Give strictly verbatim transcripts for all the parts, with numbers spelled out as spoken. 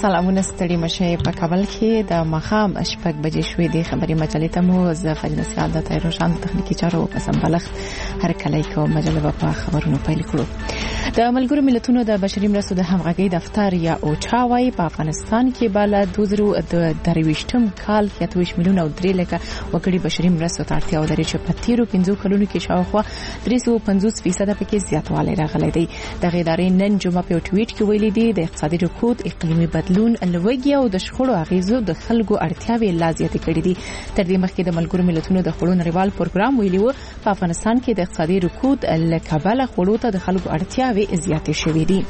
سلامونه ستړي مشه په کابل کې د مخام شپږ بجې شوې د خبري مجلې ته مو زفر نصیحت د تایروشان تخنیکی چارو په سمبلخ هر کله کو مجله په خبرونو پیل کړو. د ملګرو ملتونو د بشري مرستو د همغږي دفتر یا اوچا وايي په افغانستان کې بل دوه زره درويشتم کال کې اتوش میلیون او درې لکه وګړي بشري مرستو ته اړتیا ولري چې په تیرو پنځو کلونو کې شاوخوا درې سوه پنځوس فیصد پکې زیاتوالی راغلی دی. د ادارې نن جمعه په ټویټ کې ویلي دی د اقتصادي رکود، اقلیمي بدلون، لوږې او د شخړو اغیزو د خلکو اړتیاوې لا زیاتې کړې دي. تر دې مخکې د ملګرو ملتونو د خړو نړیوال پروګرام ویلي و په افغانستان کې د اقتصادي رکود لکبل خړو ته د خلکو اړتیاوې زیاتې شوې دي.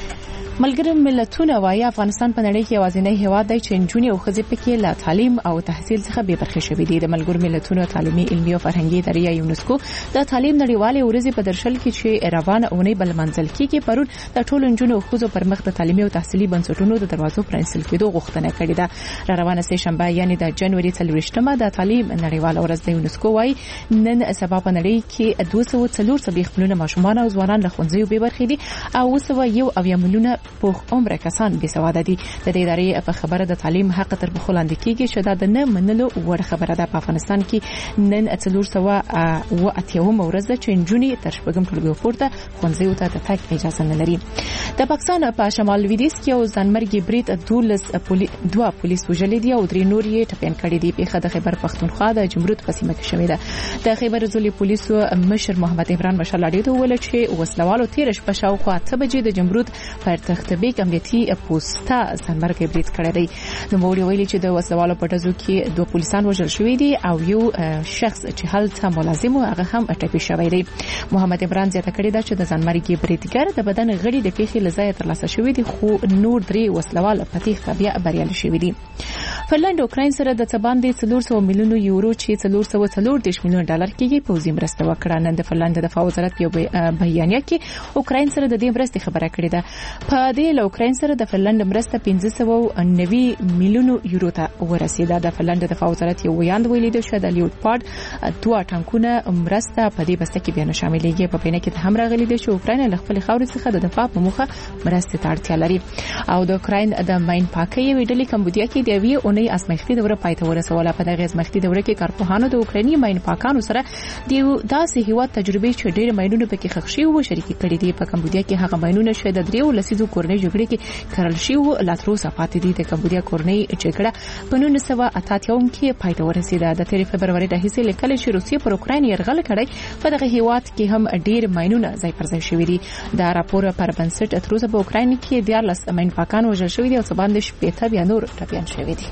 ملګرو ملتونه وايي افغانستان په نړۍ کې یوازینی هیواد دی چې نجونې او ښځې پکې له تعلیم او تحصیل څخه بې برخې شوي دي. د ملګرو ملتونو تعلیمي، علمي او فرهنګي ادارې یونسکو د تعلیم نړیوالې ورځې په درشل کې چې روانه اونۍ بل منځل کېږي پرون د ټولو نجونو او ښځو پر مخ د تعلیمي او تحصیلي بنسټونو د دروازو پرانیستل کېدو غوښتنه کړې ده. را روانه سه شنبه یعنی د جنوري څلوېښتمه د تعلیم نړیواله ورځ د یونسکو وايي نن سبا په نړۍ کې دوه سوه څلور څلوېښت میلیونه ماشومان او ځوانان له ښوونځیو بې برخې دي او اوه سوه یو اویا میلیونه پوخ عمر کسان بې سواده دي. د دې ادارې په خبره د تعلیم حق تر پښو لاندې کېږي چې دا د نه منلو وړ خبره ده. په افغانستان کې نن څلور سوه اوه اتیاومه ورځ ده چې نجونې تر شپږم ټولګي پورته ښوونځیو ته د تګ اجازه نه لري. د پاکستان په شمال لویدیځ کې یو ځانمرګي برید دولس پولی دوه پولیس وژلي دي او درې نور یې ټپیان کړي دي. پیښه د خیبر پښتونخوا د جمرود په سیمه کې شوې ده. د خیبر زولي پولیسو مشر محمد عمران مشال اړیدو ویل چې وسلوالو تیر شپه شاوخوا اته بجې د جمرود پر تختبیک امنیتي پوسټه ځانمرګي برید کړی دی. نو موږ ویلي چې د وسلوالو په ډزو کې دوه پولیسان وژل شوي دي او یو شخص چې هلته ملازم و هغه هم ټپي شوی دی. محمد عمران زیاته کړې ده چې د ځانمرګي بریدګر د بدن غړي د پیښې لزای ترلاسه شوی دي خو نور درې وسلوال په تیښته بیا بریالي شوي دي. فنلند اوکراین سره د څه باندې څلور سوه میلیونو یورو چې څلور سوه څلور دېرش میلیون ډالر کېږي پوځي مرسته وکړه. نن د فنلند دفاع وزارت په یو بیانیه کې اوکراین سره د دې مرستې خبره کړې ده. په دې له اوکراین سره د فنلند مرسته پنځه سوه نوي میلیونو یورو ته ورسېده. د فنلند دفاع وزارت یو ویاند ویلي دی چې د لیوپارډ دوه ټانکونه مرسته په دې بسته کې بیا نه شاملېږي. په پینه کې هم راغلي دی چې اوکراین له خپل خاورې څخه د دفاع په موخه مرستې ته اړتیا لري. او د اوکراین د ماین پاکۍ ویډلې کمبودیا کې د یوې اونۍ ازمایښتي دوره پای ته ورسوله. په دغه ازمایښتي دوره کې کارپوهانو د اوکرایني ماین پاکانو سره د داسې هیواد تجربې چې ډېر ماینونه پکې ښخ شوي وو شریکې کړې دي. په کمبودیا کې هغه ماینونه چې د دریو لسیزو کورنۍ جګړې کې کرل شوي لا تر اوسه پاتې دي. د کمبودیا کورنۍ جګړه په نولس سوه اته اتیا کې پای ته ورسېده. د تیر فبروري راهیسې لیکل چې روسیې پر اوکراین یرغل کړی. په دغه هیواد کې هم ډېر ماینونه ځای پر ځای شوي دي. دا راپور پر بنسټ تر اوسه په اوکراین کې دیارلس ماین پاکان وژل شوي دي او څه باندې شپېته بیا نور ټپیان شوي دي.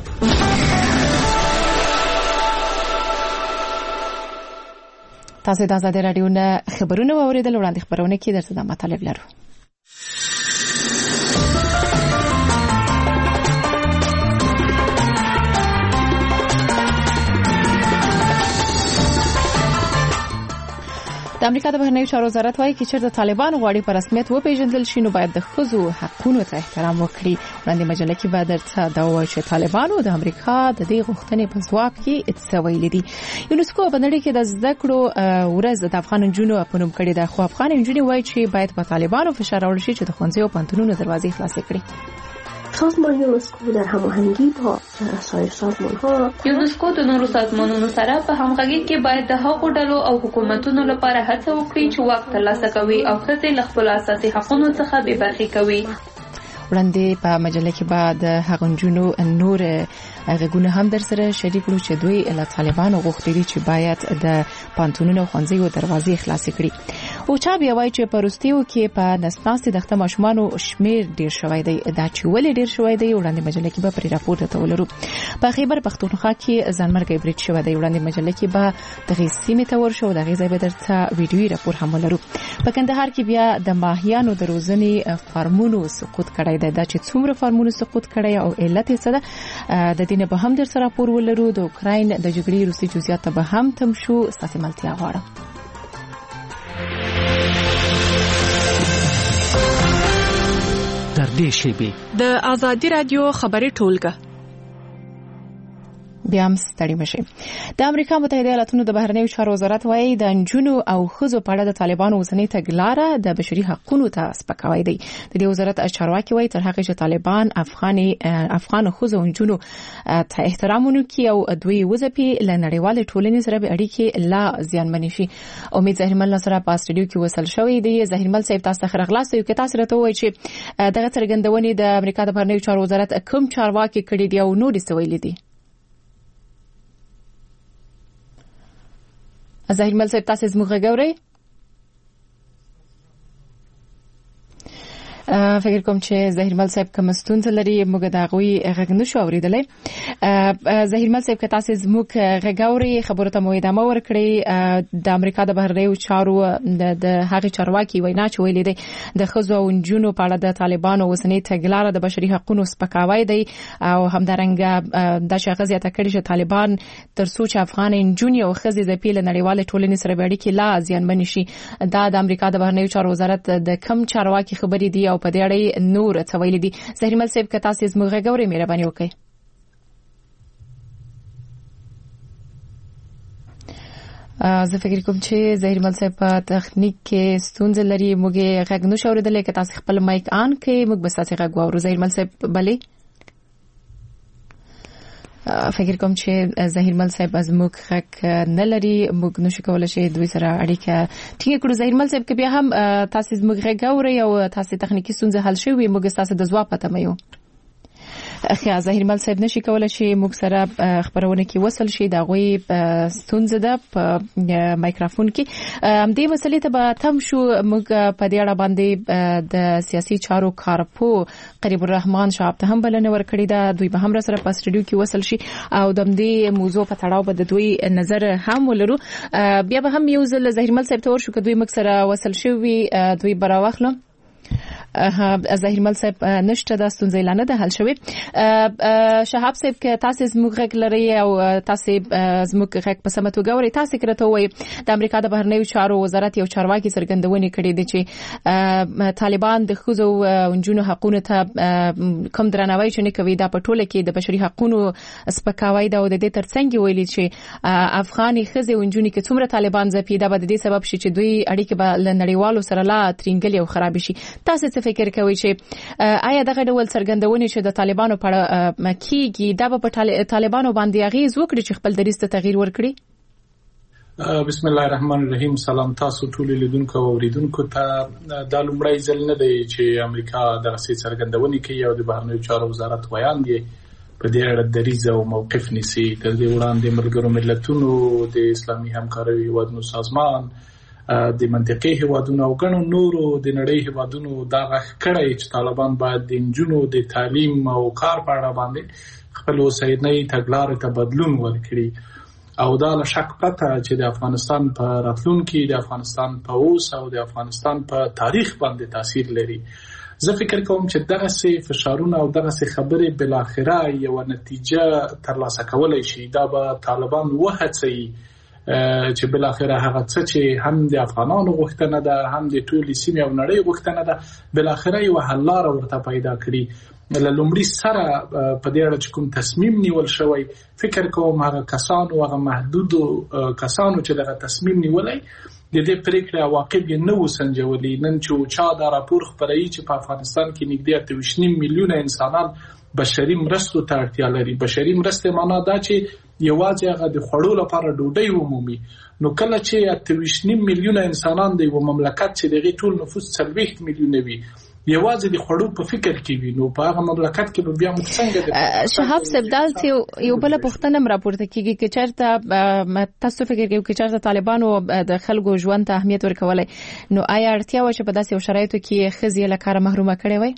تاسو د آزادۍ راډیو نه خبرونه واوریدل. وړاندې خبرونه کې درته د مطالب لرو. د امریکا د بهرنیو چارو وزارت وايي چې چېرته طالبان غواړي په رسمیت وپیژندل شي نو باید د ښځو حقونو ته احترام وکړي. وړاندې مجله کې به درته دا وایي چې طالبانو د امریکا د دې غوښتنې په ځواب کې څه ویلي دي. یونسکو په نړۍ کې د زده کړو ورځ د افغان نجونو په نوم کړې ده خو افغان نجونې وايي چې باید په طالبانو فشار راوړل شي چې د ښوونځیو او پوهنتونونو دروازې خلاصې کړي. سازمان یونسکو در هماهنگی با سایر سازمان‌ها یونسکو د نورو سازمانونو سره په همغږي کې باید د هغو ډلو او حکومتونو لپاره هڅه وکړي چې واک ترلاسه کوي او ښځې له خپلو اساسي حقوقو څخه بې برخې کوي. وړاندې په مجله کې بعد هغه نجونو نور غږونه هم در سره شریک کړو چې دوی له طالبانو غوښتي چې باید د پانتونونو او ښوونځیو دروازې خلاصې کړي. او چا بیا وایي چې په روستیو کې په نسناستي دغه ماشومانو شمیر ډیر شوی دی. دا چې ولې ډیر شوی دی وړاندې مجله کې به پر راپور ته ولرو. په خیبر پښتونخوا کې ځانمرګي برید شوی دی. وړاندې مجله کې به دغه سیمې ته ورشو دغه ځای به درته ویډیوي راپور هم ولرو. په کندهار کې بیا د ماهیانو د روزنې فارمونو سقوط کړی دی. دا چې څومره فارمونو سقوط کړی او علت یې څه ده د دې نه به هم در سره راپور ولرو. د اوکراین د جګړې روسي جزئیات ته به هم تم شو. ستاسو ملتیا غواړم. در دې شیبې د آزادۍ رادیو خبري ټولګه بیا هم ستړي مشي. د امریکا متحده ایالاتونو د بهرنیو چارو وزارت وايي د نجونو او ښځو په اړه د طالبانو اوسنۍ تګلاره د بشري حقوقو ته سپکاوی دی. د دې وزارت چارواکي وايي تر هغه چې طالبان افغاني افغان ښځو او نجونو ته احترام ونکړي او دوی وځپي له نړیوال ټولنې سره به اړیکې لا زیانمنې شي. امید ظاهرمل سره په استودیو کې وصل شوی دی. ظاهرمل صاحب تاسو ته خغلاست یو کې تاسو راته وایي چې دغه څرګندونې د امریکا د بهرنیو چارو وزارت کوم چارواکي کړي دی او نور څه ویلي دي؟ ظاهرمل صاحب تاسو زموږ غوړی فکر کوم چې ظاهرمل صاحب کوم ستونزه لري موږ دا غوي غږ نشو اوریدلای. ظاهرمل صاحب که تاسو زموږ غوړی خبرو ته مو ادامه ورکړي د امریکا د بهرنیو چارو د هغه چارواکي وینا چې ویلي دي د ښځو او نجونو په اړه د طالبانو اوسنۍ تګلاره د بشري حقوقو سپکاوی دی او همدارنګه د شخص زیاته کړي چې طالبان تر څو چې افغان نجونې او ښځې د پیل نړیوال ټولنې سره اړیکې لا زیانمن شي. دا د امریکا د بهرنیو چارو وزارت د کم چارواکي خبرې دی او په دې اړه نور څه ویلي دي؟ ظاهرمل صاحب که تاسو زموږ غوړې مهرباني وکړئ. زه فکر کوم چې ظاهرمل صاحب په تخنیک کې ستونزه لري موږ غږ نشو اوریدلای. که تاسو خپل مایک آن کړئ موږ به تاسو غږ واورو. ظاهرمل صاحب بلې فکر کوم چې ظاهرمل صاحب از موږ غږ نه لري موږ نشو کولای چې دوی سره اړیکه ټینګه کړو. ظاهرمل صاحب که بیا هم تاسو زموږ غږ اورئ او تاسو تخنیکی ستونزه حل شوي موږ تاسو د ځواب پته مېو. اخیا ظاهرمل صاحب نشي کولای چې موږ سره خبرونه کې وصل شي دا غوي ستونزه ده په مایکروفون کې. همدې مسلې ته به تم شو موږ په دې اړه باندې د سیاسي چارو کارپو قریب الرحمن شعب ته هم بلنه ورکړې ده. دوی به هم سره په استودیو کې وصل شي او د دې موضوع په تړاو به د دوی نظر هم ولرو. بیا به هم یو ځل ظاهرمل صاحب ته ورشو چې دوی موږ سره وصل شوي دوی براوخلو. ظاهرمل صاحب نشته د ستونزې لانه ده حل شوی. شهاب صاحب که تاسو زموږ غږ لري او تاسو زموږ غږ په سمه توګه اورئ تاسو کرته وایي د امریکا د بهرنیو چارو وزارت یو چارواکي څرګندونې کړې دي چې طالبان د ښځو او نجونو حقوقو ته کوم درناوی چې نه کوي دا په ټوله کې د بشري حقوقو سپکاوی دا او د دې ترڅنګ ویلي چې افغاني ښځې او نجونې کې څومره طالبان ځپي دا به د دې سبب شي چې دوی اړیکې به له نړیوالو سره لا ترنګلې او خراب شي. تاسو څه فکر کوي چې آیا دغه ډول څرګندونې چې د طالبانو په اړه کیږي دا به په طالبانو باندې اغیز وکړي چې خپل دریځ ته تغییر ورکړي؟ بسم الله الرحمن الرحیم. سلام تاسو ټول لیدونکو او اوریدونکو ته. دا لومړی ځل نه دی چې امریکا دغه څرګندونې کوي او د بهرنیو چارو وزارت ویاندې په دې اړه دریځ او موقف نیسي. تر دې وړاندې ملګرو ملتونو د اسلامي همکارۍ هیوادونو سازمان د منطقي هیوادونو او ګڼو نورو د نړۍ هیوادونو دا غږ کړی چې طالبان باید د نجونو د تعلیم او کار په اړه باندې خپل اوسنۍ تګلارې ته بدلون ورکړي او دا له شک پته چې د افغانستان په راتلونکي د افغانستان په اوس او د افغانستان په تاریخ باندې تاثیر لري. زه فکر کوم چې دغه سي فشارونه او دغه سي خبرې بل اخره یو نتیجه ترلاسه کولای شي. دا به طالبان وهڅوي چې بل اخره هغه څه چې هم د افغانانو غوښتنه ده هم د ټولې سیمې او نړۍ غوښتنه ده بل اخره یو حل لار ورته پیدا کړي. لومړی سره په دې اړه چې کوم تصمیم نیول شوی فکر کوم هغه کسانو هغه محدود کسانو چې دغه تصمیم نیولای د دې پریکړه عواقب یې نه وسنجولي. نن چې چا دا راپور خبري چې په افغانستان کې نږدې اته ویشت میلیونه انسانان بشري مرستو ته اړتیا لري. بشري مرسته معنا دا چې یوازې هغه د خوړو لپاره ډوډۍ ومومي. نو کله چې اته ویشت میلیونه انسانان د یو مملکت چې دغه ټول نفوس څلوېښت میلیونه وي یوازې د خوړو په فکر کې وي نو په هغه مملکت کې بیا موږ څنګه شهاب صاحب دالته یو بل پوښتنه م راپورته کیږي چې چېرته تاسو فکر کوئ چې چېرته طالبانو د خلکو ژوند ته اهمیت ورکولای نو آیا اړتیا و چې په داسې شرایطو کې ښځې له کاره محرومه کړي وای؟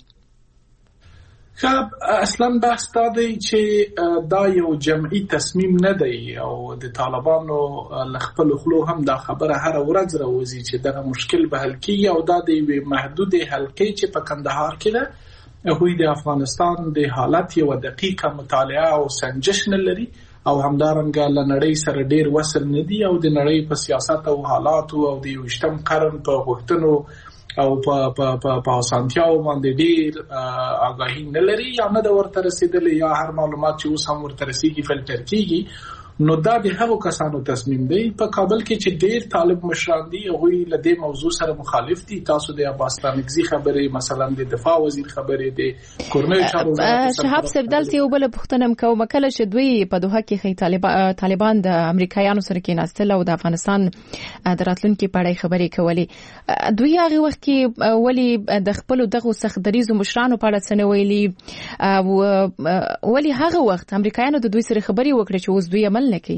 خب اصلا بحث دا دی چې دا یو جمعي تصمیم نه دی او د طالبانو لخپل خلو هم دا خبره هر ورځ راوځي چې دا مشکل به حل کیږي او دا د محدود حلقې چې په کندهار کې ده هغوی د افغانستان د حالت یو دقیقه مطالعه او سنجش نه لري او همدارنګه له نړۍ سره ډیر وصل نه دي او د نړۍ په سیاست او حالات او د یویشتم قرن په غوښتنو او په په په سانتیاو باندې ډیر آگاهی نه لري یا نه د ورته رسیدلې یا هر معلومات چې اوس هم ورته رسیږي فلټر کیږي. نو دا د هغو کسانو تصمیم دی. په کابل کې چې ډیر طالب مشران دي هغوی له دې موضوع سره مخالف دي. تاسو د عباس ستانکزي خبرې مثلا د دفاع وزیر خبرې د کورنۍ چارو وزارت شهاب صاحب دلته یو بل پوښتنه کوم کله چې دوی په دوحه کې خې طالبان د امریکایانو سره کې ناستل او د افغانستان د راتلونکي په اړه خبرې کولې، دوی هغه وخت کې ولی د خپل دغه سخت دریزو مشرانو په اړه څه ویلي او ولی هغه وخت امریکایانو د دوی سره خبرې وکړي چې اوس دوی عمل نکي؟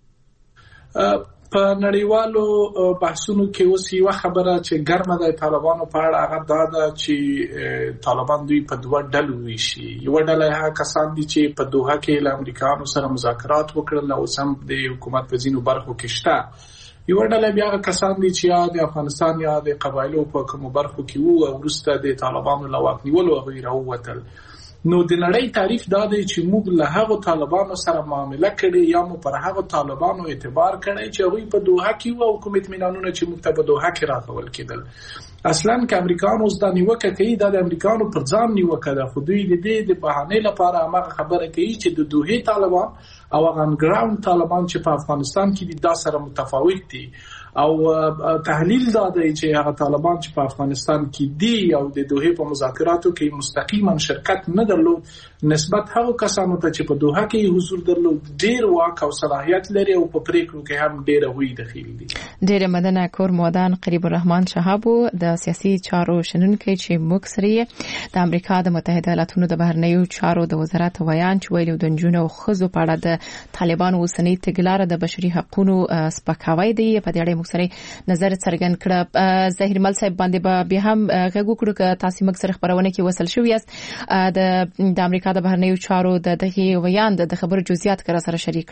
په نړیوالو بحثونو کې اوس یو خبره چې ګرمه ده طالبانو په اړه هغه دا ده چې طالبان دوی په دوه ډلو ویشي. یو ډله هغه کسان دي چې په دوحه کې له امریکایانو سره مذاکرات وکړل او سم د حکومت په ځینو برخو کې شته. یو ډله بیا هغه کسان دي چې یا د افغانستان یا د قبایلو په کومو برخو کې وو او وروسته د طالبانو له واک نیولو هغوی راووتل. نو د نړۍ تعریف دا دی چې موږ له هغو طالبانو سره معامله کړې یا مو پر هغو طالبانو اعتبار کړی چې هغوی په دوحه کې وو او کوم اطمینانونه چې موږ ته په دوحه کې راغول کېدل. اصلا که امریکایانو اوس دا نیوکه کوي دا د امریکایانو پر ځان نیوکه ده، خو دوی د دې د بهانې لپاره هماغه خبره کوي چې د دوحې طالبان او هغه انګراوند طالبان چې په افغانستان کې دي دا سره متفاوت دي. او تحلیل دا دی چې هغه طالبان چې په افغانستان کې دي او د دوحې په مذاکراتو کې مستقیما شرکت نه درلود نسبت هغو کسانو ته چې په دوحه کې حضور درلود ډیر واک او صلاحیت لري او په پریکړو کې هم ډیر وی دخیل دي. ډیر مننه کور مودان قریب الرحمن شهابو د سیاسي چارو شنونکي چې موږ سره د امریکا د متحده ایالاتونو د بهرنیو چارو د وزارت ویان چې ویلو د جنونو او خزو په اړه د طالبان اوسنۍ تګلارې د بشري حقوقو سپکاوی دی. په دې اړه سره نظر څرګند کړ. ظاهر مل صاحب باندې به بیا هم غږ وکړو که تاسو موږ سره خبرونه کې وصل شوی یاست د د امریکا د بهرنیو چارو د دغه ویان د خبرو جزئیات کړه سره شریک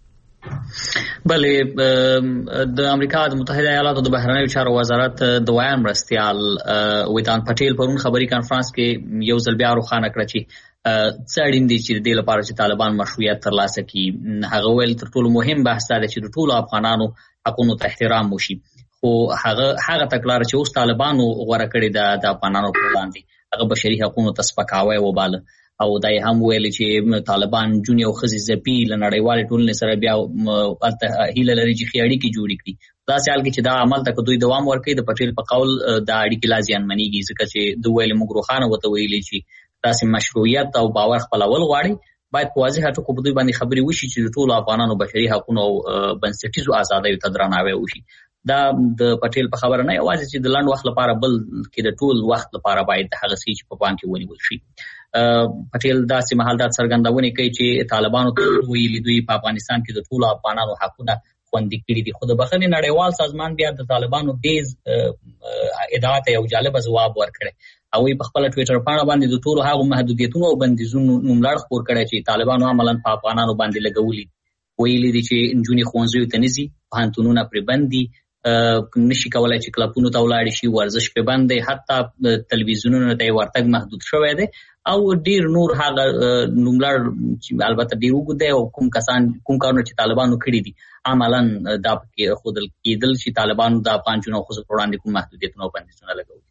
کړئ. بله د امریکا د متحده ایالاتو د بهرنیو چارو وزارت د ویان مرستیال ویدان پټیل پرون خبري کانفرنس کې یو ځل بیا روښانه کړ چې څه اړین دي چې د دې لپاره چې طالبان مشروعیت ترلاسه کړي. هغه ویل تر ټولو مهم بحث دا دی چې د ټولو افغانانو حقونو ته احترام وشي. خو هغه هغه تکلار چې اوس طالبانو غوړه کړی د افغانانو په وړاندې هغه بشري حقونو ته سپکاوی وباله او دا هم ویل چې طالبان جون یو خزي زپی له نړیوال ټولنې سره بیا هیله لري چې خېړی کې جوړ کړي. دا سیال کې چې دا عمل ته دوی دوام ورکړي د پټیل په قول دا اړیکې لازم منیږي ځکه چې دوی ویل موږ روخانه وته ویلي چې تاسو مشروعیت او باور خپلول غواړي باید په واضح ټکو په دوی باندې خبرې وشي چې ټول افغانانو بشري حقوقو او بنسټیزو آزادیو ته درناوی وشي. دا د پټیل په خبره نه یوازې چې د لاند وخت لپاره بل کې د ټول وخت لپاره باید هغه څه چې په پام کې ونیول شي. پټیل دا سي محل دا څرګندونه کوي چې طالبانو ته ویلي دوی په افغانستان کې د ټول افغانانو حقوقونه خوندي کړي دي. خو د بخښنې نړیوال سازمان بیا د طالبانو دې ادعا ته یو جالب ځواب ورکړي او په خپل ټوئیټر باندې باندې د ټولو هغو محدودیتونو او بندیزونو نوملړ خپور کړی چې طالبانو عملاً په افغانانو باندې لګولي. ویلي دي چې نجونې ښوونځیو ته نه ځي، پوهنتونونه پرې بند دي، نشي کولای چې کلبونو ته ولاړ شي، ورزش پرې بند دی، حتی تلویزیونونو ته ورتګ محدود شوی دی او ډیر نور هغه نوملړ چې البته ډیر وګړي او کوم کسان کوم کارونه چې طالبانو کړی دي عملاً دا پکې خودل کېدل چې طالبانو د افغان جنونو خو په وړاندې کوم محدودیتونه او بندیزونه لګولي.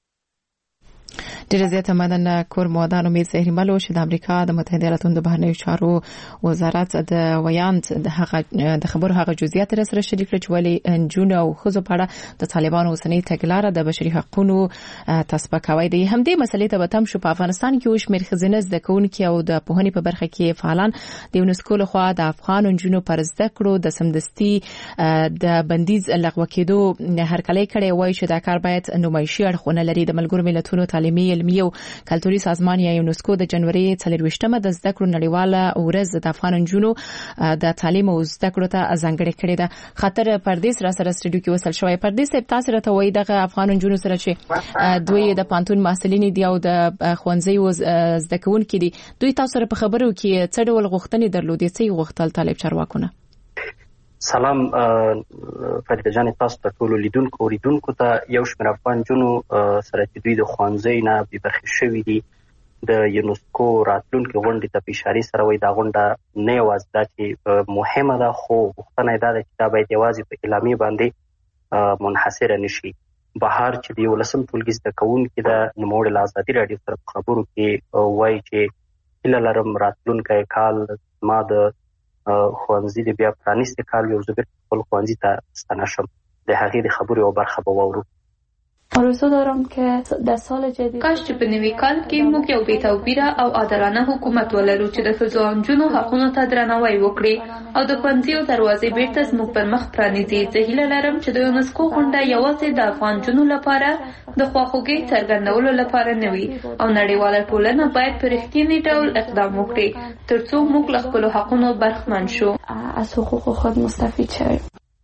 ډیر زیاته مننه کور مودان امید زهري ملو چې د امریکا د متحده ایالاتونو د بهرنیو چارو وزارت د ویان د هغه د خبرو هغه جزئیات سره شریک کړي چې ولې جون او خزو په اړه د طالبانو اوسنۍ تګلارې د بشري حقوقو تسپکاوی دی. هم دې مسلې ته به تم شو. په افغانستان کې وش مېر خزینه زده کوونکي او د پوهنې په برخه کې فعالان د یونسکو له خوا د افغان جنونو پر زده کړو د سمدستي د بندیز لغوه کېدو هرکلی کړي وایي چې دا کار باید نمایشي اړخونه لري. د ملګرو ملتونو تعلیمي علمي او کلتوري سازمان یا یونسکو د جنوري څلرویشتمه د زده کړو نړیواله ورځ د افغان جنونو د تعلیم او زده کړو ته ځانګړې کړې ده. خاطر پردیس را سره سټډیو کې وصل شوی. پردیس تاسو راته وایي دغه افغان جنونو سره چې دوی د پانتون محصلین دي او د خوانځي زده کوونکي دي، دوی تاسو سره په خبرو کې څه ډول غوښتنې درلودې؟ څه غوښتل طالب چارواکونه؟ سلام فرید جان، تاسو ته ټول لیدونکو اوریدونکو ته یو شمېر افغان جنو سره چې دوی د ښوونځي نه بې برخې شوي دي د یونسکو راتلونکې غونډې ته په اشارې سره وایي دا غونډه نه یوازې دا چې مهمه ده خو غوښتنه یې دا ده چې دا باید یوازې په اعلامیې باندې منحصره نه شي. بهار چې د یولسم ټولګي زده کوونکي د نوموړي له ازادي راډیو سره په خبرو کې وایي چې هیله لرم راتلونکی کال ما د ښوونځي د بیا پرانیستي کال یو ځل خپل ښوونځي ته ستنه شم. د هغې د خبرو یوه برخه به واورو. آرزو دارم که در سال جدید کاش چې په نوي کال کې موږ یو بې توپیره او عادلانه حکومت ولرو چې د ښځو او نجونو حقونو ته درناوی وکړي او د ښوونځیو دروازې بیرته زموږ پر مخ پرانیزي. زه هیله لرم چې د یونسکو غونډه یوازې د افغان نجونو لپاره د خواخوږۍ څرګندولو لپاره نه وي او نړیواله ټولنه باید په رښتیني ډول اقدام وکړي ترڅو موږ له خپلو حقونو برخمن شو، از حقوق خود مستفید شویم.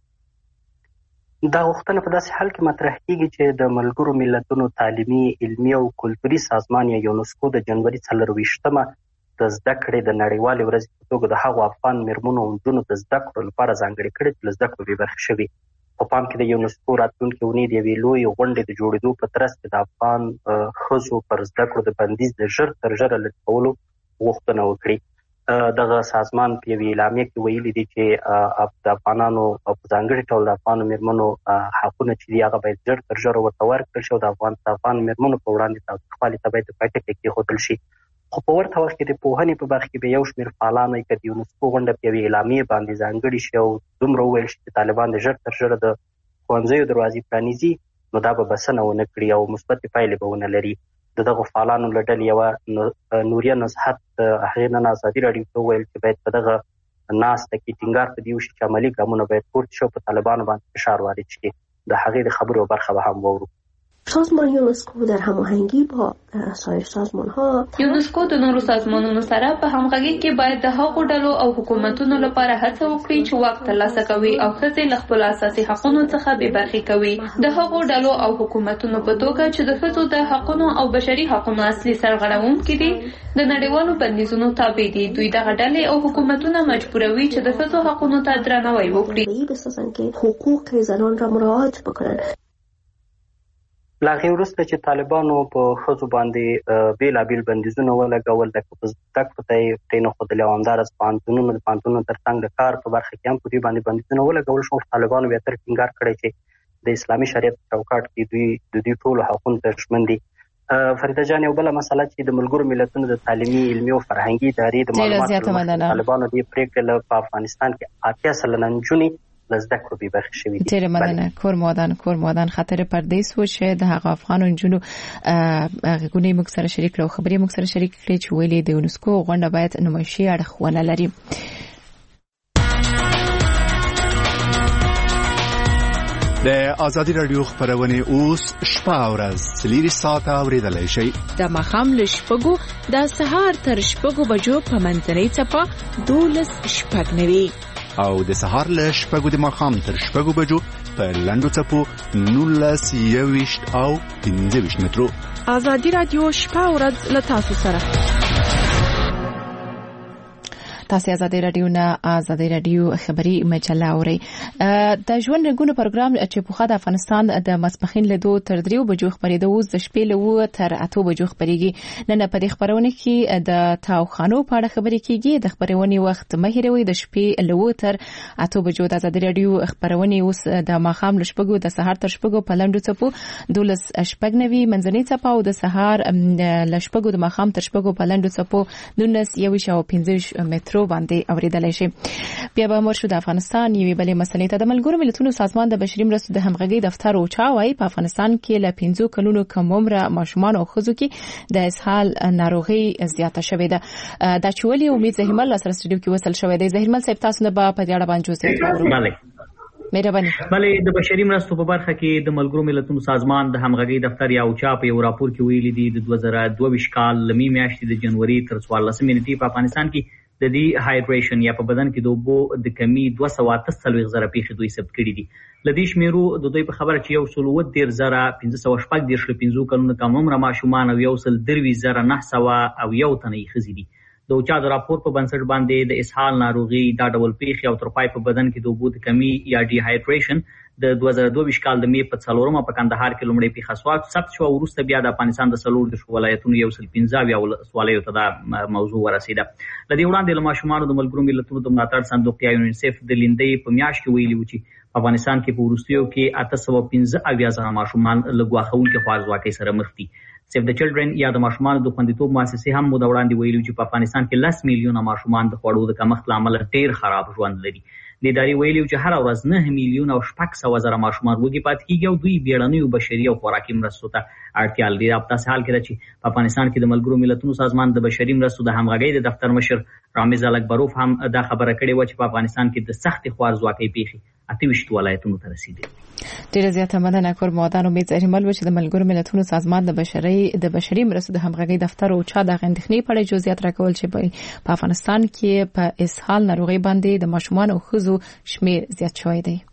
دا غوښتنه په داسې حال کې مطرح کیږي چې د ملګرو ملتونو تعلیمي، علمي او کلتوري سازمان یا یونسکو د جنوري څلرویشتمه د زده کړې د نړیوالې ورځې په توګه د هغو افغان میرمنو او نجونو د زده کړو لپاره ځانګړې کړې چې له زده کړو بې برخې شوي. په پام کې د یونسکو راتلونکې اونۍ د یوې لویې غونډې د جوړېدو په ترڅ کې د افغان ښځو پر زده کړو د بندیز د ژر تر ژره لږ کولو غوښتنه وکړي. دغه سازمان په یوې اعلامیه کې ویلي دي چې د افغانانو په ځانګړي ډول د افغانو میرمنو حقونه چې دي هغه باید ژر تر ژره ورته ورکړل شي او د افغان د افغان میرمنو په وړاندې تاوتریخوالي ته باید د پای ټکی کېښودل شي. خو په ورته وخت کې د پوهنې په برخه کې به یو شمېر فعالانو که د یونسکو غونډه په یوې اعلامیې باندې ځانګړې شي او دومره وویل شي چې طالبان د ژر تر ژره د ښوونځیو دروازې پرانیزي، نو دا به بسنه ونه کړي او مثبتې پایلې به ونه لري. د دغه فعالانو له ډلې یوه نوریه نصحت هغې نن ازادي راډیو ته وویل چې باید په دغه ناسته کې ټینګار په دې وشي چې عملي ګامونه باید پورته شي او په طالبانو باندې فشار وارد شي. د هغې د خبرو برخه به هم واورو. سازمان یونسکو در هماهنگی با سایر سازمان‌ها یونسکو د نورو سازمانونو سره په همغږي کې باید د هغو ډلو او حکومتونو لپاره هڅه وکړي چې واک ترلاسه کوي او ښځې له خپلو اساسي حقونو څخه بې برخې کوي. د هغو ډلو او حکومتونو په توګه چې د ښځو د حقونو او بشري حقونو اصلي سرغړونکي دي د نړیوالو بندیزونو تابع دي. دوی دغه ډلې او حکومتونه مجبوروي چې د ښځو حقونو ته درناوی وکړي. بسازن که حقوق زنان را مراعات بکنن. له هغې وروسته چې طالبانو په ښځو باندې بېلابېل بندیزونه ولګول، د زده کړو ته یې پرېنښودلې او همداراز پوهنتونونو د پوهنتونونو تر څنګ د کار په برخه کې هم په دوی باندې بندیزونه ولګول شو. طالبانو بیا تر ټینګار کړی چې د اسلامي شریعت په چوکاټ کې دوی د دوی ټولو حقونو ته ژمن دي. فریده جان، یو بله مسله چې د ملګرو ملتونو د تعلیمي، علمي او فرهنګي ادارې د معلوماتو طالبانو دې پرېکړې په افغانستان کې اتیا سلنه نجونې زده کړو بې برخې شوي دي. ډېره مننه. کور مادان کور مادان خطر پردیس و چې د هغه افغان نجونو غږونه موږ سره شریک کړو، خبرې موږ سره شریک کړې چې ویلي د یونسکو غونډه باید نمایشي اړخ ونه لري. د ازادي راډیو خبرونه اوس شپه او ورځ سلیری ساعت اوریدلای شي. د مخام له شپږو د سهار تر شپږو بجو په منځنۍ چپه دولس شپږ نوي او د سهار له شپږو د مخام تر شپږو بجو په لندو چپو نولس یویشت او پنځه ویشت مترو. ازادي راډیو شپه او ورځ له تاسو سره. تاسو ازادي راډیو نه ازادي راډیو خبري مجله اوري. د ژوند رنګونو پروګرام چې په خاطر افغانستان د مسپخین له دوه تر دریو بجو خبرېده اوس د شپې له و تر اته بجو خبريږي. نن په دې خبرونه کې د تاوخانو په اړه خبرې کیږي. د خبرونې وخت مهیروي د شپې له و تر اته بجو د ازادي راډیو خبرونه اوس د ماخام له شپږو د سهار تر شپږو په لندو چپو دولس شپږ نوي منځنۍ چپو او د سهار له شپږو د ماخام تر شپږو په لندو چپو دولس یویشت او پنځه مترو باندې اوریدلای شي. بیا به مرشد د افغانستان یوې بلې مسلې ته د ملګرو ملتونو سازمان د بشري مرستو د همغږي دفتر او چاوي په افغانستان کې له پنځو کلونو کم عمره ماشومان او ښځو کې د اسهال ناروغي زیاته شوې ده. دا چولي امید زهیرمل سره سټډیو کې وصل شوې ده. زهیرمل صاحب تاسو نه په دې اړه باندې څه بله مهرباني. بله د بشري مرستو په برخه کې د ملګرو ملتونو سازمان د همغږي دفتر یا او چا په یو راپور کې ویلي دي د دوه زره دوه ویشت کال لمې میاشتې د جنوري تر څوارلسمې نیټې په افغانستان کې د دې هایډریشن یا په بدن کې د اوبو د کمی دوه سوه اته څلوېښت زره پیښې دوی ثبت کړي دي. له دې شمیرو د دوی په خبره چې یو سل اووه دېرش زره پنځه سوه شپږ دېرش له پنځو کلونو کم عمره ماشومان او یو سل درویشت زره نهه سوه او یو تنه یې ښځې دي. د اوچا د راپور په بنسټ باندې د اسهال ناروغي دا ډول پیښې او تر پای په بدن کې د اوبو د کمی یا ډي هایډریشن د دوه زره دوه ویشت کال د مې په څلورمه په کندهار کې لومړی پیښه ثبت شوه. وروسته بیا د افغانستان د څلور دېرشو ولایتونو یو سل پنځه اویا ولسوالیو ته دا موضوع ورسېده. له دې وړاندې له ماشومانو د ملګرو ملتونو د ملاتړ صندوق یا یونیسف د لیندۍ په میاشت کې ویلي و چې افغانستان کې په وروستیو کې اته سوه پنځه اویا زره ماشومان له ګواښونکو خوارځواکۍ سره مخ دي. سیف د چلډرن یا د ماشومانو د خوندیتوب مؤسسې هم مو د وړاندې ویلي چې په افغانستان کې لس میلیونه ماشومان د خوړو د کمښت له امله ډېر خراب ژوند لري. د ادارې ویلي چې هر ورځ نه میلیونه او شپږ سوه زره ماشومان وږي پاتې کېږي او دوی بیړنیو بشري او خوراکي مرستو ته اړتیا لري. دا په داسې حال کې ده چې په افغانستان کې د ملګرو ملتونو سازمان د بشري مرستو د همغږۍ د دفتر مشر رامز الکبروف هم دا خبره کړې وه چې په افغانستان کې د سختې خوارځواکۍ پیښې اته ویشت ولایتونو ته رسیدلي. ډېره زیاته مننه کور مودان. امید لرم چې د ملګرو ملتونو سازمان د بشري د بشري مرستو د همغږۍ دفتر او چا د غندخنې په اړه جزئیات راکول چې په افغانستان کې په اسهال ناروغي باندې د ماشومان او ښځو شمیر زیات شوی دی.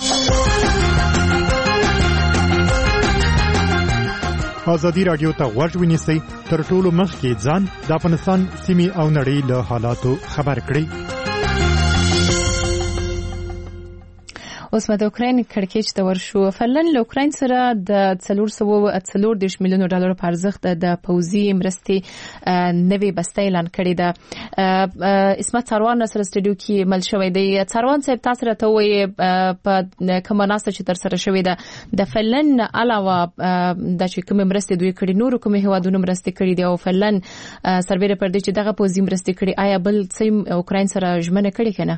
ازادي رادیو ته غوږ ونیسئ تر ټولو مخکې ځان د افغانستان سیمې او نړۍ له حالاتو خبر کړئ. اوس مده اوکراین کړکېچ ته ورشو. فنلند له اوکراین سره د څلور سوه څلور دېرش میلیونو ډالرو په ارزښت د پوځي مرستې نوې بسته اعلان کړې ده. اسمت څاروان سره سټډیو کې مل شوی دی. څاروان صاحب تاسو راته وایي په کومه ناسته چې تر سره شوې ده د فنلند علاوه د چې کوم مرستې دوی کړي نور کوم هیوادونو مرستې کړي دي او فنلند سربېره پر دې چې دغه پوځي مرستې کړي آیا بل څه اوکراین سره ژمنه کړي کنه؟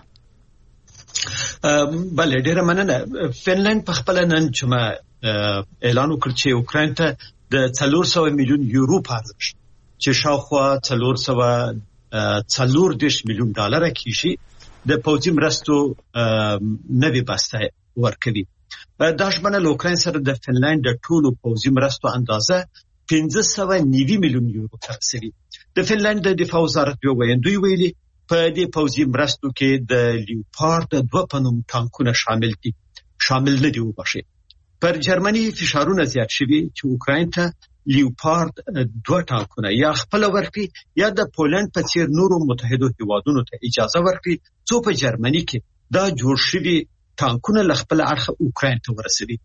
بله ډیره مننه. فنلند په خپل نن جمعه اعلان وکړ چې اوکراین ته د څلور سوه میلیون یورو په ارزښت چې شاوخوا څلور سوه څلور دېرش میلیون ډالر کېږي د پوځي مرستو نوې بسته ورکوي. دا ژمنه له اوکراین سره د فنلند د ټولو پوځي مرستو اندازه پنځه سوه نوي میلیون یورو ته رسوي. د فنلند د دفاع وزارت یو ویاندوی ویلي په دې پوځي مرستو کې د لیوپارد دوه په نوم ټانکونه شامل دي شامل نه دي وبخښئ. پر جرمني فشارونه زیات شوي چې اوکراین ته لیوپارد دوه ټانکونه یا خپل ورکړي یا د پولند په څیر نورو متحدو هیوادونو ته اجازه ورکړي څو په جرمني کې دا جوړ شوي ټانکونه له خپل اړخه اوکراین ته ورسوي.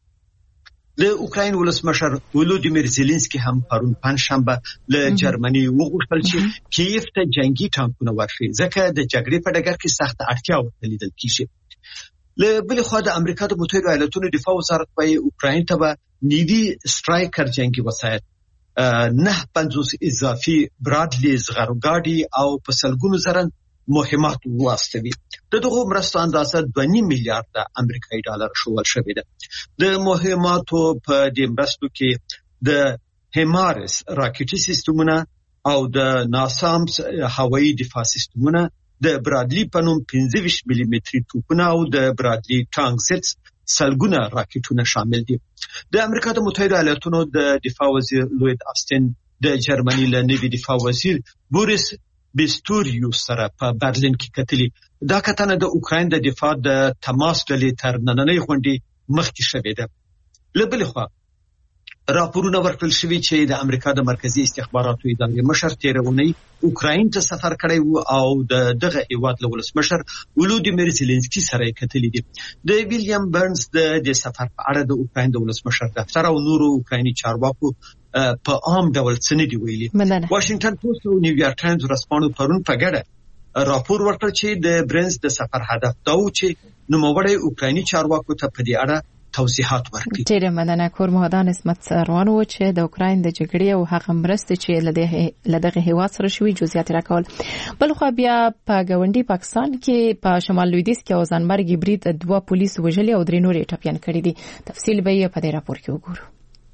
د اوکراین ولسمشر ولودیمیر زيلنسکي هم پرون پنځشنبه له جرمني وغوښتل چې کیف ته جنگي ټانکونه ورکړي ځکه د جګړې په ډګر کې سخت اړتیا ورته لیدل کیږي. له بل خوا د امریکا د متحده ایالاتونو دفاع وزارت وايي اوکراین ته به نیوي سټرایکر جنگي وسایل نه پنځوس اضافي برادلي زغرګاډي او په سلګونو زره مهمات واستوي. د دغه مرستو اندازه دوه نیم میلیارډ امریکایي ډالر شوول شوې ده. د مهماتو په دې مرستو کې د هیمارس راکټي سیستمونه او د ناسامس هوایي دفاع سیستمونه د برادلي په نوم پنځه ویشت ملي متري توپونه او د برادلي ټانکسټس سلګونه راکټونه شامل دي. د امریکا د متحده ایالاتونو د دفاع وزیر لوید آستین د جرمني له نوي دفاع وزیر بوریس بیستوریوس سره په برلین کې کتلي. دا کتنه د اوکراین د دفاع د تماس ډلې تر نننۍ غونډې مخکې شوې ده. له بلې خوا راپورونه ورکړل شوي چې د امریکا د مرکزي استخباراتو ادارې مشر تېره اونۍ اوکراین ته سفر کړی و او د دغه هیواد له ولسمشر ولودیمیر زيلنسکي سره یې کتلي دي. د ویلیام برنز د دې سفر په اړه د اوکراین د ولسمشر دفتر او نورو اوکرایني چارواکو په عام ډول څه نه دي ویلي. واشنگټن پوسټ او نیویارک ټایمز ورځپاڼو پرون په ګډه راپور ورکړ چې د برنز د سفر هدف دا و چې نوموړی اوکرایني چارواکو ته په دې اړه توضیحات ورکړي. ډېر مننه کور مهدان اسمت څاروان و چې د اوکراین د جګړې او هغه مرستې چې له دغه هیواد سره شوي جزئیات راکول. بل خو بیا په ګاونډي پاکستان کې په شمال لویدیځ کې اوزانمرګي برید دوه پولیس وژلي او درې نور ټپيان کړي دي. تفصیل به یې په دې راپور کې وګورو.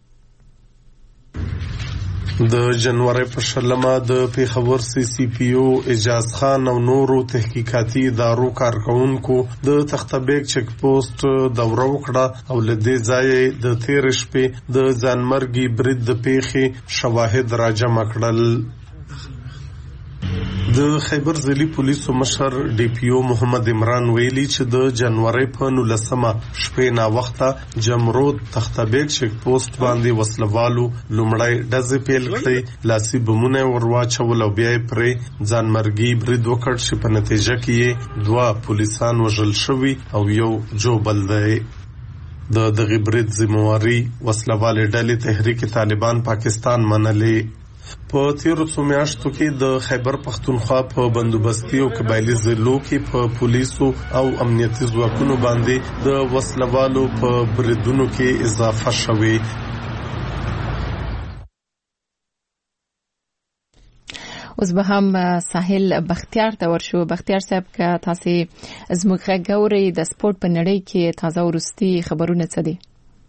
د جنوري په شلمه د پیښور سی سی پی او اجاز خان او نورو تحقیقاتي ادارو کارکونکو د تختبېک چک پوسټ دوره وکړه او له دې ځای د تیر شپې د ځانمرګي برید د پیښې شواهد راجمع کړل. د خیبر ځلي پولیسو مشر ډي پی او محمد عمران ویلي چې د جنوري په نولسمه شپې نا وخته جمرود تختبېک چک پوسټ باندې وسلوالو لومړی ډزې پیل کړې، لاسي بمونه ورواچول او بیا یې پرې ځانمرګي برید وکړ چې په نتیجه کې دوه پولیسان وژل شوي او یو جوبل دی. د دغه برید ذمہواری وسلوالې ډلې تحریک طالبان پاکستان منلې. په تیرو څو میاشتو کې د خیبر پختونخوا په بندوبستي او قبایلی ضلعو کې په پولیسو او امنیتي ځواکونو باندې د وسلوالو په بریدونو کې اضافه شوې. اوس به هم ساحل بختیار ته ورشو. بختیار صاحب که تاسو زموږ غوړې د سپورت په نړۍ کې تازه ورستي خبرونه څه دي؟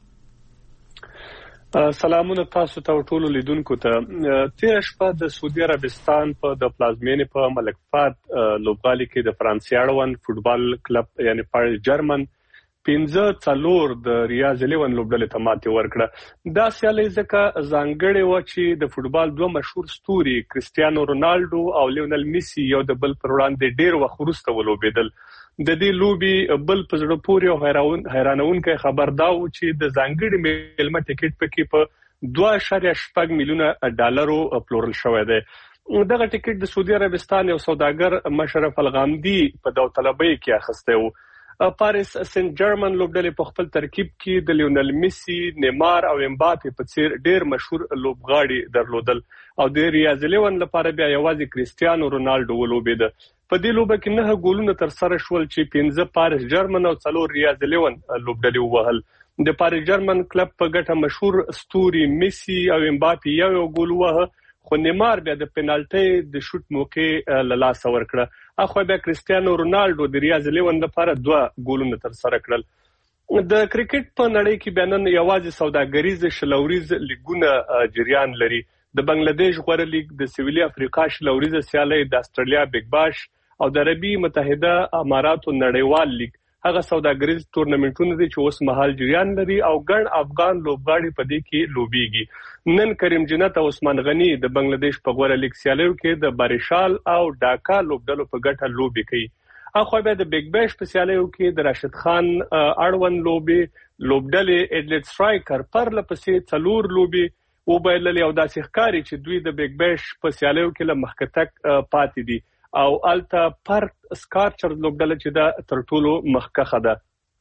سلامونه تاسو ته ټول لیدونکو ته. تیر شپه د سعودي عربستان په د پلازمینې په ملک فهد لوبغالي کې د فرانسې اړوند فوټبال کلب یعنی پاریس جرمن پنځه څلور د ریاض الیون لوبډلې ته ماتې ورکړه. دا سیالي ځکه ځانګړې و چې د فوټبال دوه مشهور ستوري کریسټیانو رونالډو او لیونل میسی یو د بل پر وړاندې ډیر وخت وروسته ولوبېدل. د دې لوبي بل په زړه پورې او حیرانونکې خبر دا و چې د ځانګړي میلمه ټیکټ پکې په دوه اعشاریه شپږ میلیونه ډالرو پلورل شوی دی. دغه ټیکټ د سعودي عربستان یو سوداګر مشرف الغامدي په داوطلبۍ کې اخیستی و. پاریس سنت جرمن لوبډلې په خپل ترکیب کې د لیونل میسی، نیمار او امباپې په څیر ډیر مشهور لوبغاړي درلودل او د ریاض الیون لپاره بیا یوازې کریسټیانو رونالډو ولوبېده. په دې لوبه کې نه ګولونه تر سره شول چې پنځه پاریس جرمن او څلور ریاض الیون لوبډلې ووهل. د پاریس جرمن کلب په ګټه مشهور ستوري میسی او امباپې یو یو ګول ووهه، خو نیمار بیا د پنالټي د شوټ موقع له لاسه ورکړه. اخو بیا کریسټیانو رونالډو د ریاض الیون لپاره دوه ګولونه تر سره کړل. د کرکټ په نړۍ کې بیا نن یوازې سوداګریز شلوریز لیګونه جریان لري. د بنگلاديش غوړه لیګ، د سویلي افریقا شلوریز سیالي، د استرالیا بگ باش او د عربي متحده اماراتو نړیوال لیګ هغه سوداګریز تورنمنټونه دي چې اوس مهال جریان لري او ګڼ افغان لوبغاړي په دې کې لوبيږي. نن کریم جنت او عثمان غنی د بنگلاديش په غوړه لیګ سیالیو کې د باریشال او ډاکا لوبډلو په ګټه لوبي کوي. اخو بیا د بگ باش په سیالیو کې د راشد خان اړوند لوبي لوبډلې اډلټ سټرایکر پر لپسې څلور لوبي وبایللې او داسې ښکاري چې دوی د بگ باش په سیالیو کې له مخکتک پاتې دي او التا پرت سکارچر لوبډله چې دا تر ټولو مخکخه ده.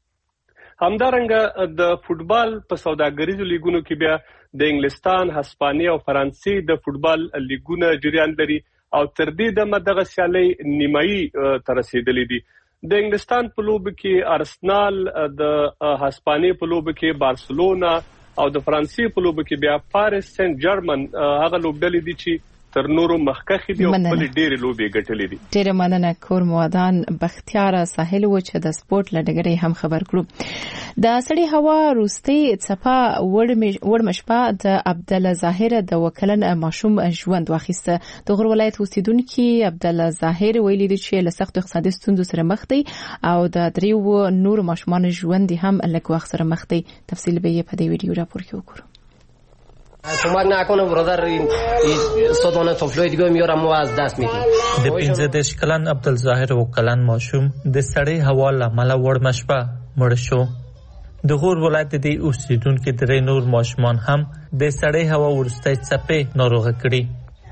همدارنګه د فوټبال په سوداګریزو لیګونو کې بیا د انګلستان، هسپانیا او فرانسې د فوټبال لیګونه جریان لري او تر دې دمه دغه سیالي نیمایي ته رسیدلې دي. د انګلستان په لوب کې ارسنال، د هسپانیا په لوب کې بارسلونا او د فرانسې په لوب کې بیا پاریس سنت جرمن هغه لوبډلې دي چې تر نورو مخکخې دي او خپل ډېرې لوبې ګټلې دي. ډېره مننه کور موادان بختیار ساحل و چې د سپورت لډګرې هم خبر کړو. د سړی هوا روستي څپه ورمشپه د عبد الله ظاهر د وکلن ماشوم ژوند واخیسته. د غور ولایت اوسیدونکو عبد الله ظاهر ویلي دي چې له سخت اقتصادي ستونزو سره مخ دي او د دریو نور ماشومان ژوند هم لږ وخت سره مخ دي. تفصیل به یې په دې ویډیو راپور کې وګورئ. کمک نکنه برادر این صدانه طفلای دیگه میارم و از دست میدیم. د پنځه دیرش کلن عبدالظاهر وکلن ماشوم د سړی هوا له امله وړمشپه مړ شو. د غور ولایت د اوسیدونکو درې نور ماشومان هم د سړی هوا وروستۍ څپې ناروغه کړي.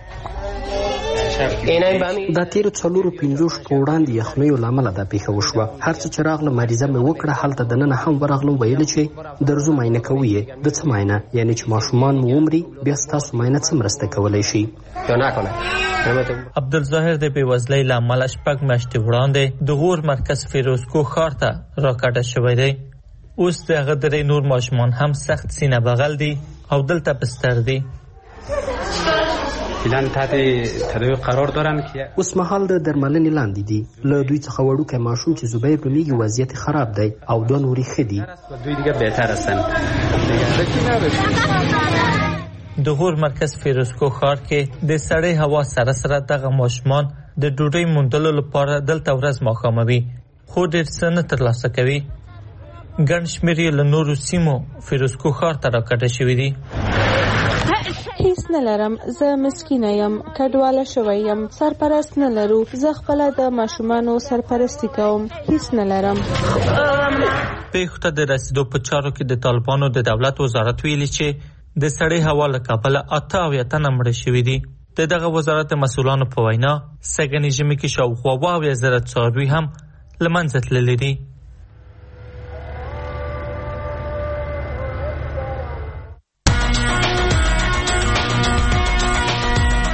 دا تیر څلورو پنځو شپو وړاندې یخنیو له امله دا پیښه وشوه. هر څه چې راغله مریضه مې وکړه، هلته دننه هم ورغلم، ویل چې درځو معاینه کوو یې. د څه معاینه؟ یعنی چې ماشومان مو عمري بیا ستاسو معاینه څه مرسته کولی شي یا نه کنه. عبدالظاهر د بېوزلۍ له امله شپږ میاشتې وړاندې د غور مرکز فیروزکوه ښار ته راکډه شوی دی. اوس د هغه درې نور ماشومان هم سخت سینه بغل دي او دلته بستر دي. فعلا تحت تداوی قرار دارن که اوس مهال د درملنې لاندې دي. له دوی څخه وړوکی ماشوم چې زبیر نومیږي وضعیت خراب دی او دوه نورې ښه دي. دوی دیگه بهتر هستن. د غور مرکز فیروزکوه ښار کې د سړې هوا سره سره دغه ماشومان د ډوډۍ موندلو لپاره دلته ورځ ماښاموي، خو ډېر څه نه ترلاسه کوي. ګڼ شمېر یې له نورو سیمو فیروزکوه ښار ته راکډه شوي دي. هیڅ نه لرم، زه مسکینه یم، کډواله شوی یم، سرپرست نه لرو، زه خپله د ماشومانو سرپرستی کوم، هیڅ نه لرم. پیښو ته د رسیدو په چارو کې د طالبانو د دولت وزارت ویلي چې د سړې هوا له کبله اته اویا تنه مړه شوي دي. د دغه وزارت مسؤلانو په وینا سږني ژمي کې شاوخوا اوه اویا زره څاروي هم له منځه تللي دي.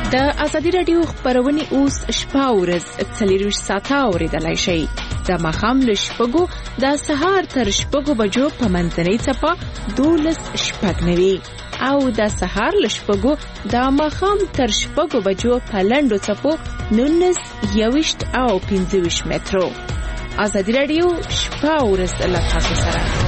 د ازادي رادیو خبرونه اوس شپه ورځ څلور ساعته اوریدلای شئ د مخام له شپږو د سهار تر شپږو بجو په منځنۍ څپه دولس شپږ نوي او د سهار له شپږو د مخام تر شپږو بجو په لنډو څپو نونس یوشت او پنځه ویشت مترو. ازادي رادیو شپه ورځ له تاسو سره